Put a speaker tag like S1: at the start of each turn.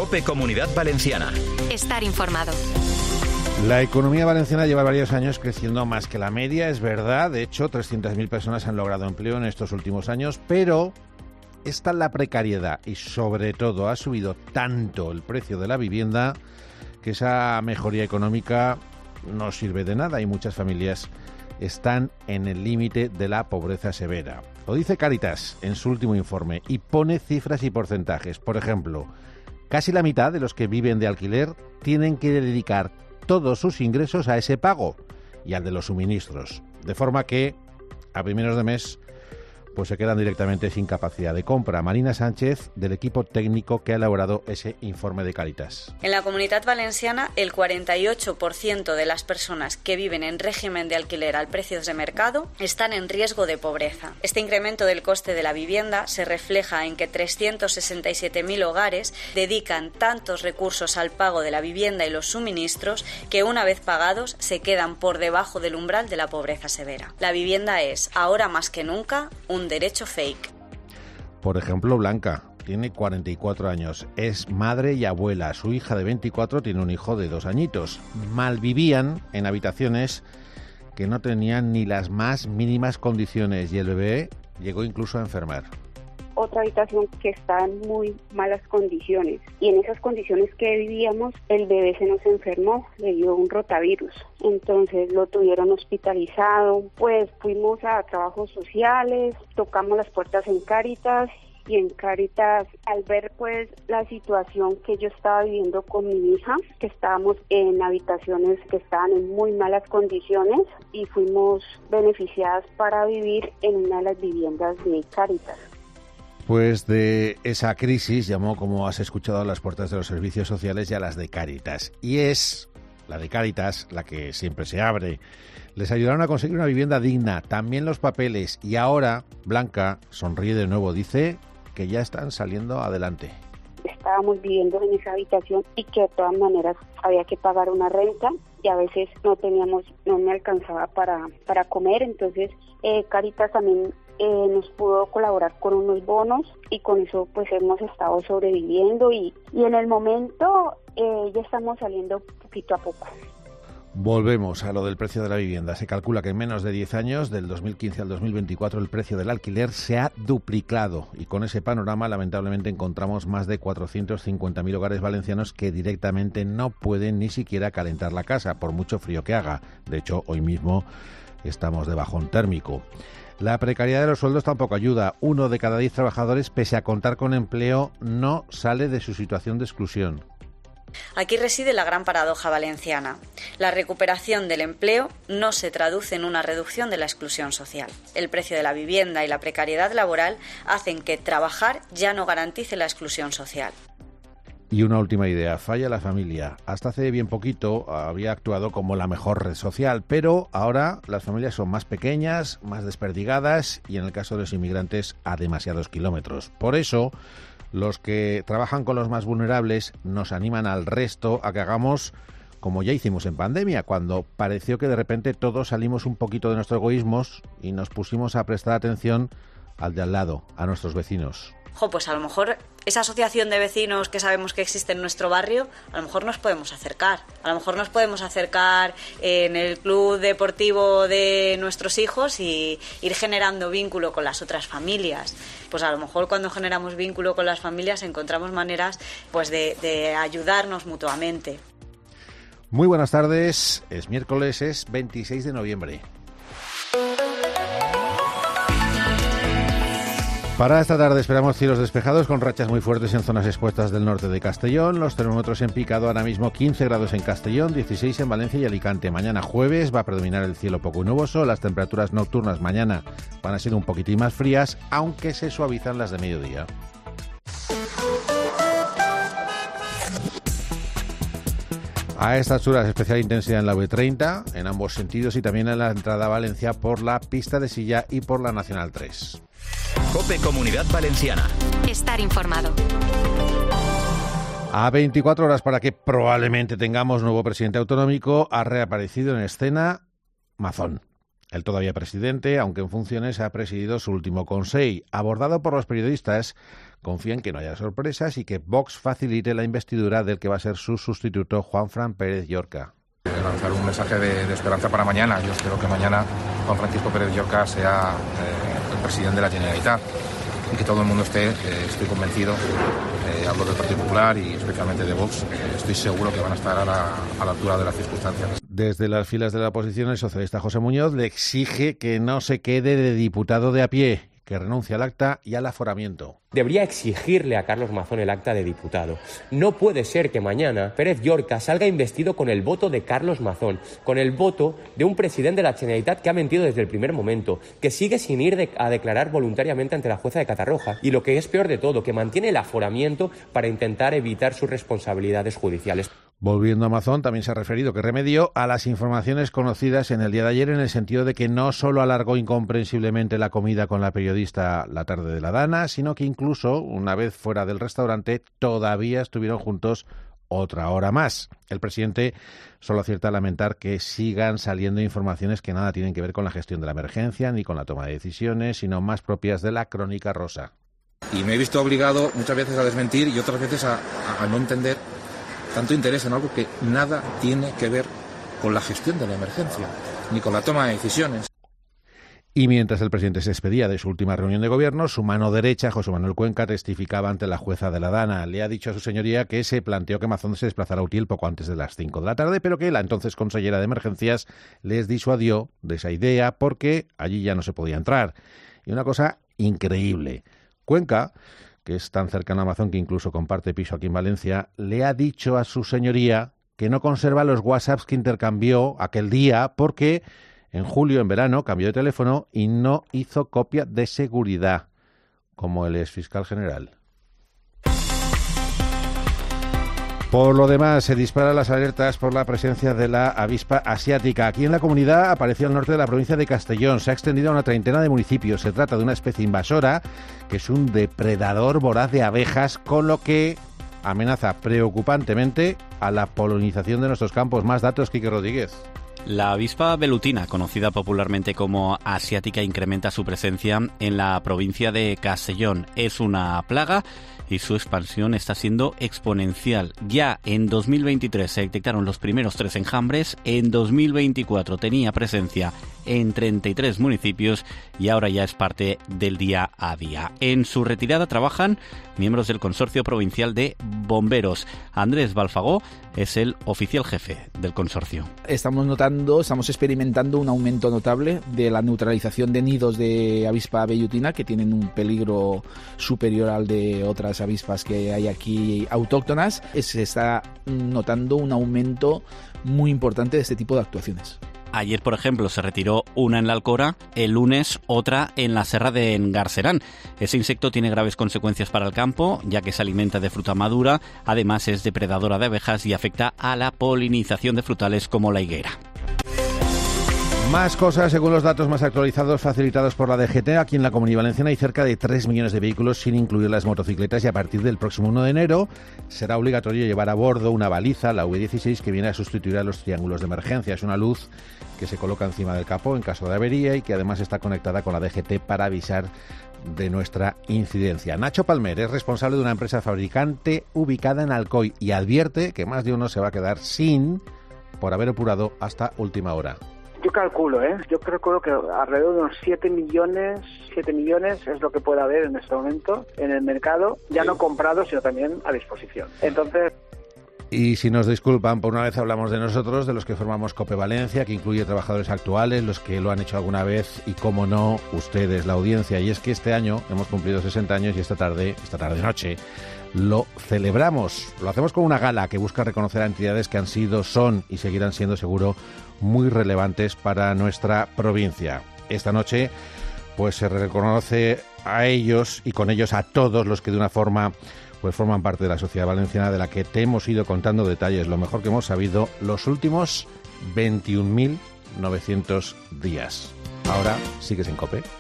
S1: COPE Comunidad Valenciana.
S2: Estar informado.
S3: La economía valenciana lleva varios años creciendo más que la media, es verdad. De hecho, 300.000 personas han logrado empleo en estos últimos años, pero está la precariedad y, sobre todo, ha subido tanto el precio de la vivienda que esa mejoría económica no sirve de nada y muchas familias están en el límite de la pobreza severa. Lo dice Cáritas en su último informe y pone cifras y porcentajes. Por ejemplo, casi la mitad de los que viven de alquiler tienen que dedicar todos sus ingresos a ese pago y al de los suministros, de forma que a primeros de mes pues se quedan directamente sin capacidad de compra. Marina Sánchez, del equipo técnico que ha elaborado ese informe de Cáritas.
S4: En la Comunidad Valenciana, el 48% de las personas que viven en régimen de alquiler al precios de mercado están en riesgo de pobreza. Este incremento del coste de la vivienda se refleja en que 367.000 hogares dedican tantos recursos al pago de la vivienda y los suministros que, una vez pagados, se quedan por debajo del umbral de la pobreza severa. La vivienda es, ahora más que nunca, un derecho fake.
S3: Por ejemplo, Blanca tiene 44 años, es madre y abuela. Su hija de 24 tiene un hijo de 2 añitos. Malvivían en habitaciones que no tenían ni las más mínimas condiciones y el bebé llegó incluso a enfermar.
S5: Otra habitación que está en muy malas condiciones, y en esas condiciones que vivíamos el bebé se nos enfermó, le dio un rotavirus, entonces lo tuvieron hospitalizado. Pues fuimos a trabajos sociales, tocamos las puertas en Cáritas, y en Cáritas, al ver pues la situación que yo estaba viviendo con mi hija, que estábamos en habitaciones que estaban en muy malas condiciones, y fuimos beneficiadas para vivir en una de las viviendas de Cáritas.
S3: Pues de esa crisis llamó, como has escuchado, a las puertas de los servicios sociales y a las de Cáritas. Y es la de Cáritas la que siempre se abre. Les ayudaron a conseguir una vivienda digna, también los papeles. Y ahora, Blanca sonríe de nuevo, dice que ya están saliendo adelante.
S5: Estábamos viviendo en esa habitación y que de todas maneras había que pagar una renta y a veces no me alcanzaba para comer. Entonces Cáritas también nos pudo colaborar con unos bonos y con eso pues hemos estado sobreviviendo y en el momento ya estamos saliendo poquito a poco.
S3: Volvemos a lo del precio de la vivienda. Se calcula que en menos de 10 años, del 2015 al 2024, el precio del alquiler se ha duplicado. Y con ese panorama, lamentablemente, encontramos más de 450.000 hogares valencianos que directamente no pueden ni siquiera calentar la casa, por mucho frío que haga. De hecho, hoy mismo estamos de bajón térmico. La precariedad de los sueldos tampoco ayuda. 1 de cada 10 trabajadores, pese a contar con empleo, no sale de su situación de exclusión.
S4: Aquí reside la gran paradoja valenciana. La recuperación del empleo no se traduce en una reducción de la exclusión social. El precio de la vivienda y la precariedad laboral hacen que trabajar ya no garantice la exclusión social.
S3: Y una última idea, falla la familia. Hasta hace bien poquito había actuado como la mejor red social, pero ahora las familias son más pequeñas, más desperdigadas y en el caso de los inmigrantes a demasiados kilómetros. Por eso, los que trabajan con los más vulnerables nos animan al resto a que hagamos como ya hicimos en pandemia, cuando pareció que de repente todos salimos un poquito de nuestros egoísmos y nos pusimos a prestar atención al de al lado, a nuestros vecinos.
S4: Pues a lo mejor esa asociación de vecinos que sabemos que existe en nuestro barrio, a lo mejor nos podemos acercar. A lo mejor nos podemos acercar en el club deportivo de nuestros hijos y ir generando vínculo con las otras familias. Pues a lo mejor cuando generamos vínculo con las familias encontramos maneras pues de ayudarnos mutuamente.
S3: Muy buenas tardes, es miércoles, es 26 de noviembre. Para esta tarde esperamos cielos despejados con rachas muy fuertes en zonas expuestas del norte de Castellón. Los termómetros en picado ahora mismo 15 grados en Castellón, 16 en Valencia y Alicante. Mañana jueves va a predominar el cielo poco nuboso. Las temperaturas nocturnas mañana van a ser un poquitín más frías, aunque se suavizan las de mediodía. A estas horas especial intensidad en la V30, en ambos sentidos, y también en la entrada a Valencia por la pista de Silla y por la Nacional 3.
S1: COPE Comunidad Valenciana.
S2: Estar informado.
S3: A 24 horas para que probablemente tengamos nuevo presidente autonómico, ha reaparecido en escena Mazón. El todavía presidente, aunque en funciones, ha presidido su último Consell. Abordado por los periodistas, confía en que no haya sorpresas y que Vox facilite la investidura del que va a ser su sustituto, Juanfran Pérez Llorca.
S6: Lanzar un mensaje de esperanza para mañana. Yo espero que mañana Juan Francisco Pérez Llorca sea el presidente de la Generalitat y que todo el mundo estoy convencido, hablo del Partido Popular y especialmente de Vox, estoy seguro que van a estar a la altura de las circunstancias.
S3: Desde las filas de la oposición, el socialista José Muñoz le exige que no se quede de diputado de a pie, que renuncie al acta y al aforamiento.
S7: Debería exigirle a Carlos Mazón el acta de diputado. No puede ser que mañana Pérez Llorca salga investido con el voto de Carlos Mazón, con el voto de un presidente de la Generalitat que ha mentido desde el primer momento, que sigue sin ir a declarar voluntariamente ante la jueza de Catarroja y, lo que es peor de todo, que mantiene el aforamiento para intentar evitar sus responsabilidades judiciales.
S3: Volviendo a Mazón, también se ha referido que remedió a las informaciones conocidas en el día de ayer, en el sentido de que no solo alargó incomprensiblemente la comida con la periodista la tarde de la Dana, sino que incluso, una vez fuera del restaurante, todavía estuvieron juntos otra hora más. El presidente solo acierta a lamentar que sigan saliendo informaciones que nada tienen que ver con la gestión de la emergencia ni con la toma de decisiones, sino más propias de la crónica rosa.
S6: Y me he visto obligado muchas veces a desmentir y otras veces a no entender tanto interés en algo que nada tiene que ver con la gestión de la emergencia, ni con la toma de decisiones.
S3: Y mientras el presidente se despedía de su última reunión de gobierno, su mano derecha, José Manuel Cuenca, testificaba ante la jueza de la Dana. Le ha dicho a su señoría que se planteó que Mazón se desplazara a Utiel poco antes de las 5 de la tarde, pero que la entonces consellera de Emergencias les disuadió de esa idea porque allí ya no se podía entrar. Y una cosa increíble. Cuenca, que es tan cercano a Mazón que incluso comparte piso aquí en Valencia, le ha dicho a su señoría que no conserva los WhatsApps que intercambió aquel día porque en julio, en verano, cambió de teléfono y no hizo copia de seguridad, como el exfiscal general. Por lo demás, se disparan las alertas por la presencia de la avispa asiática. Aquí en la comunidad apareció al norte de la provincia de Castellón. Se ha extendido a una treintena de municipios. Se trata de una especie invasora que es un depredador voraz de abejas, con lo que amenaza preocupantemente a la polinización de nuestros campos. Más datos, Quique Rodríguez.
S8: La avispa velutina, conocida popularmente como asiática, incrementa su presencia en la provincia de Castellón. Es una plaga y su expansión está siendo exponencial. Ya en 2023 se detectaron los primeros 3 enjambres, en 2024 tenía presencia en 33 municipios y ahora ya es parte del día a día. En su retirada trabajan miembros del Consorcio Provincial de Bomberos. Andrés Balfagó es el oficial jefe del consorcio.
S9: Estamos experimentando un aumento notable de la neutralización de nidos de avispa velutina, que tienen un peligro superior al de otras avispas que hay aquí autóctonas. Se está notando un aumento muy importante de este tipo de actuaciones.
S8: Ayer, por ejemplo, se retiró una en la Alcora, el lunes otra en la Serra de Engarserán. Ese insecto tiene graves consecuencias para el campo, ya que se alimenta de fruta madura, además es depredadora de abejas y afecta a la polinización de frutales como la higuera.
S3: Más cosas, según los datos más actualizados facilitados por la DGT, aquí en la Comunidad Valenciana hay cerca de 3 millones de vehículos sin incluir las motocicletas y a partir del próximo 1 de enero será obligatorio llevar a bordo una baliza, la V16, que viene a sustituir a los triángulos de emergencia. Es una luz que se coloca encima del capó en caso de avería y que además está conectada con la DGT para avisar de nuestra incidencia. Nacho Palmer es responsable de una empresa fabricante ubicada en Alcoy y advierte que más de uno se va a quedar sin por haber apurado hasta última hora.
S10: Yo calculo que alrededor de unos 7 millones es lo que puede haber en este momento en el mercado, ya no comprado, sino también a disposición. Entonces...
S3: Y si nos disculpan, por una vez hablamos de nosotros, de los que formamos COPE Valencia, que incluye trabajadores actuales, los que lo han hecho alguna vez y, cómo no, ustedes, la audiencia. Y es que este año hemos cumplido 60 años y esta tarde-noche, lo celebramos. Lo hacemos con una gala que busca reconocer a entidades que han sido, son y seguirán siendo, seguro, muy relevantes para nuestra provincia. Esta noche pues se reconoce a ellos y con ellos a todos los que de una forma pues forman parte de la sociedad valenciana, de la que te hemos ido contando detalles, lo mejor que hemos sabido, los últimos 21.900 días. Ahora sigues en COPE.